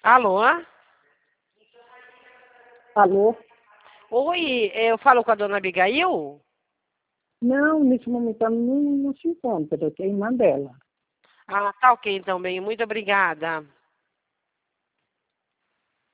Alô? Alô? Oi, eu falo com a dona Abigail? Não, nesse momento ela não se encontra, eu tenho a irmã dela. Ah, tá ok então, bem, muito obrigada.